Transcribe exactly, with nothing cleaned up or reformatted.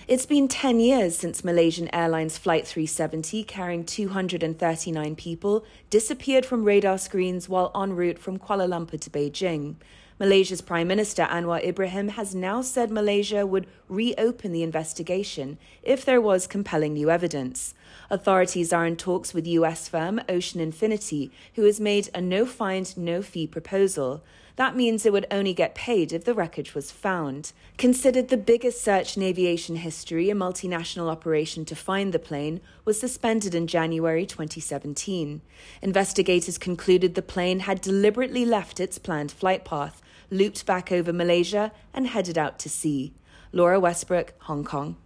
It's been ten years since Malaysian Airlines Flight three seventy, carrying two hundred thirty-nine people, disappeared from radar screens while en route from Kuala Lumpur to Beijing. Malaysia's Prime Minister Anwar Ibrahim has now said Malaysia would reopen the investigation if there was compelling new evidence. Authorities are in talks with U S firm Ocean Infinity, who has made a no-find, no-fee proposal. That means it would only get paid if the wreckage was found. Considered the biggest search in aviation history, a multinational operation to find the plane was suspended in January twenty seventeen. Investigators concluded the plane had deliberately left its planned flight path, looped back over Malaysia and headed out to sea. Laura Westbrook, Hong Kong.